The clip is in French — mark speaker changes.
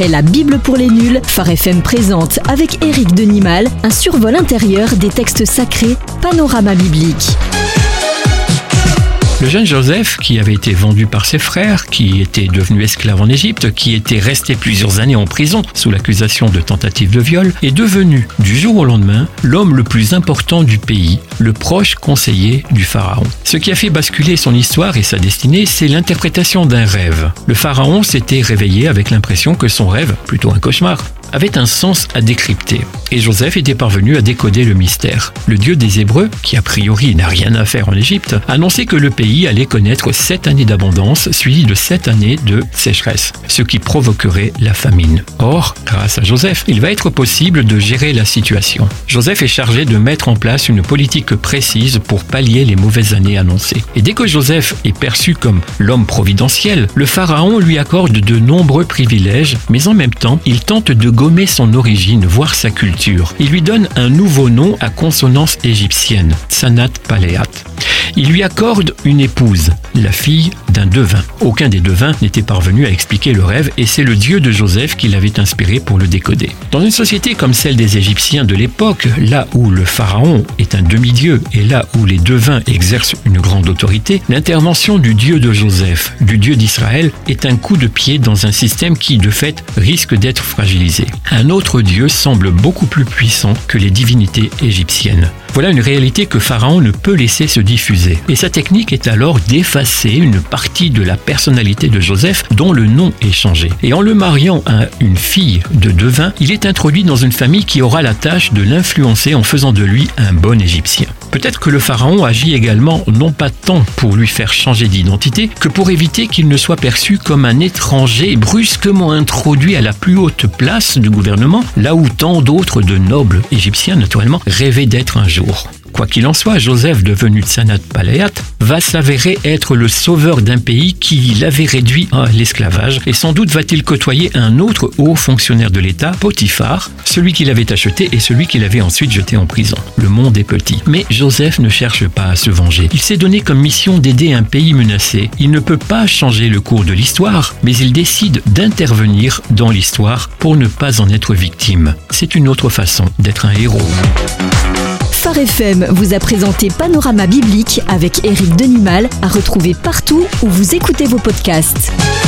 Speaker 1: Après la Bible pour les nuls, Phare FM présente avec Éric Denimal un survol intérieur des textes sacrés, Panorama biblique.
Speaker 2: Le jeune Joseph, qui avait été vendu par ses frères, qui était devenu esclave en Égypte, qui était resté plusieurs années en prison sous l'accusation de tentative de viol, est devenu, du jour au lendemain, l'homme le plus important du pays, le proche conseiller du pharaon. Ce qui a fait basculer son histoire et sa destinée, c'est l'interprétation d'un rêve. Le pharaon s'était réveillé avec l'impression que son rêve, plutôt un cauchemar, avait un sens à décrypter. Et Joseph était parvenu à décoder le mystère. Le Dieu des Hébreux, qui a priori n'a rien à faire en Égypte, annonçait que le pays allait connaître 7 années d'abondance suivies de 7 années de sécheresse, ce qui provoquerait la famine. Or, grâce à Joseph, il va être possible de gérer la situation. Joseph est chargé de mettre en place une politique précise pour pallier les mauvaises années annoncées. Et dès que Joseph est perçu comme l'homme providentiel, le pharaon lui accorde de nombreux privilèges, mais en même temps, il tente de gommer son origine, voire sa culture. Il lui donne un nouveau nom à consonance égyptienne, Tsanat Paléat. Il lui accorde une épouse, la fille d'un devin. Aucun des devins n'était parvenu à expliquer le rêve et c'est le Dieu de Joseph qui l'avait inspiré pour le décoder. Dans une société comme celle des Égyptiens de l'époque, là où le pharaon est un demi-dieu et là où les devins exercent une grande autorité, l'intervention du Dieu de Joseph, du Dieu d'Israël, est un coup de pied dans un système qui, de fait, risque d'être fragilisé. Un autre Dieu semble beaucoup plus puissant que les divinités égyptiennes. Voilà une réalité que Pharaon ne peut laisser se diffuser. Et sa technique est alors d'effacer une partie de la personnalité de Joseph dont le nom est changé. Et en le mariant à une fille de devin, il est introduit dans une famille qui aura la tâche de l'influencer en faisant de lui un bon Égyptien. Peut-être que le pharaon agit également non pas tant pour lui faire changer d'identité que pour éviter qu'il ne soit perçu comme un étranger brusquement introduit à la plus haute place du gouvernement, là où tant d'autres de nobles égyptiens, naturellement, rêvaient d'être un jour. Quoi qu'il en soit, Joseph, devenu Tsanat Paléat, va s'avérer être le sauveur d'un pays qui l'avait réduit à l'esclavage et sans doute va-t-il côtoyer un autre haut fonctionnaire de l'État, Potiphar, celui qui l'avait acheté et celui qui l'avait ensuite jeté en prison. Le monde est petit. Mais Joseph ne cherche pas à se venger. Il s'est donné comme mission d'aider un pays menacé. Il ne peut pas changer le cours de l'histoire, mais il décide d'intervenir dans l'histoire pour ne pas en être victime. C'est une autre façon d'être un héros.
Speaker 1: Phare FM vous a présenté Panorama biblique avec Éric Denimal, à retrouver partout où vous écoutez vos podcasts.